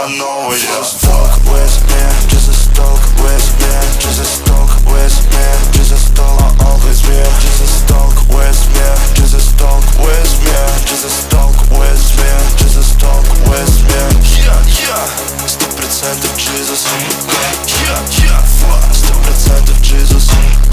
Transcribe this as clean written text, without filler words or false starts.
новое. Just talk with me, just talk with me, just talk with me, just talk always me, just talk with me, just talk with me, just talk with me, just talk with me. Yeah, yeah, 100% Jesus. Yeah, yeah, 100% Jesus.